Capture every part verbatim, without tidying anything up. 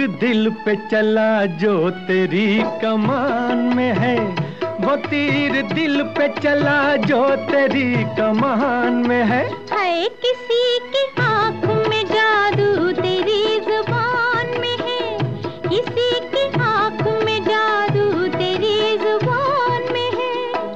तीर दिल पे चला जो तेरी कमान में है, वो तीर दिल पे चला जो तेरी कमान में है। है किसी की आँख में जादू तेरी जुबान में है, किसी की आँख में जादू तेरी जुबान में है।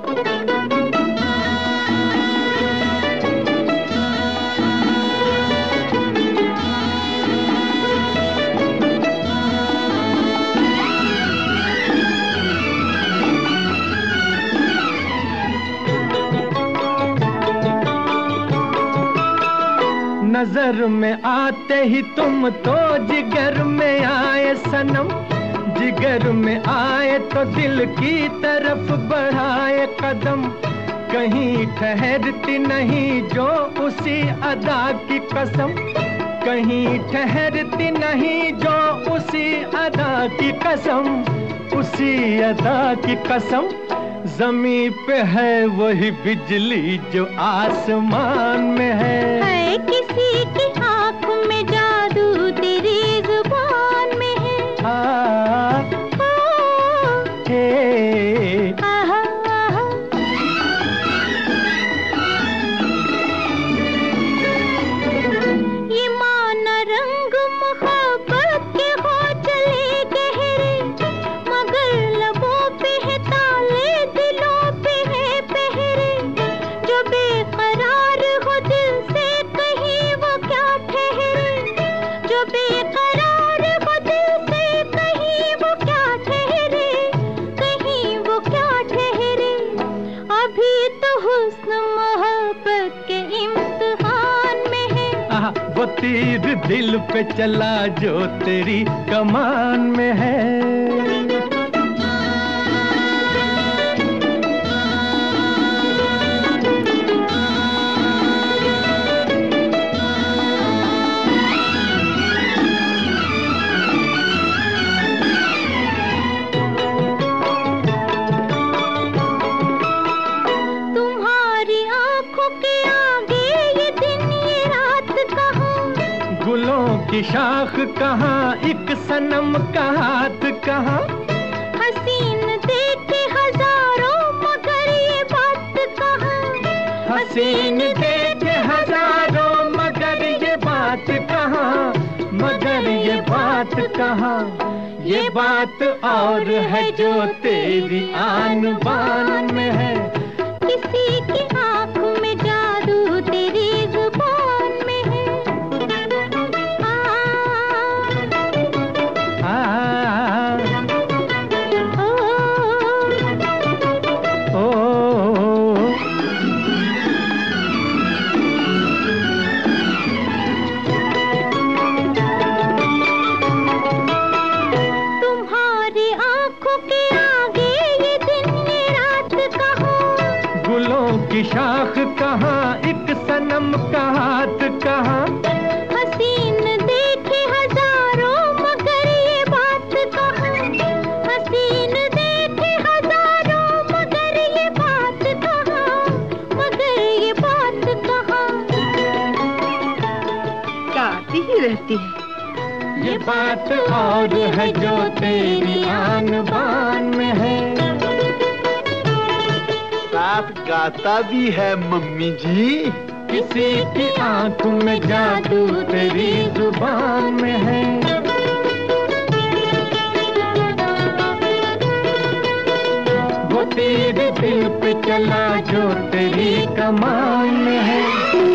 नजर में आते ही तुम तो जिगर में आए सनम, जिगर में आए तो दिल की तरफ बढ़ाए कदम। कहीं ठहरती नहीं जो उसी अदा की कसम, कहीं ठहरती नहीं जो उसी अदा की कसम, उसी अदा की कसम। ज़मीं पे है वही बिजली जो आसमान में है, है किसी की आँख में जादू तेरी जुबान में है। हाँ, हे, आहा, आहा। ये माना रंग मोहब्बत के हो चले गहरे, मगर लबों पे है ताले, दिलों पे है पहरे। जो बेकरार हो दिल से कहीं वो क्या ठहरे, जो बेकरार हो दिल से कहीं वो क्या ठहरे, कहीं वो क्या ठहरे। अभी तो हुस्न मोहब्बत के इम्तिहान में है, आहा, वो तीर दिल पे चला जो तेरी कमान में है। तुम्हारी आंखों के आगे ये दिन ये रात कहाँ, गुलों की शाख कहाँ, एक सनम का हाथ कहाँ। हसीन देखे हजारों मगर ये बात कहाँ, हसीन देखे हजारों मगर ये बात कहाँ, मगर ये बात कहाँ। ये बात और है जो तेरी आन बान में है, किसी की आँख में जादू तेरी जुबान में है। आ, आ, ओ, ओ, तुम्हारी आँखों के आगे ये दिन ये रात कहाँ, गुलों की शाख कहाँ, एक सनम का हाथ कहाँ। हसीन देखे हजारों मगर ये बात कहाँ, हसीन देखे हजारों मगर ये बात कहाँ, मगर ये बात कहाँ। गाती ही रहती है। ये बात और है जो तेरी आन बान में है। साथ गाता भी है मम्मी जी। किसी की आंख में जादू तेरी जुबान में है। वो तीर दिल पे चला जो तेरी कमान में है।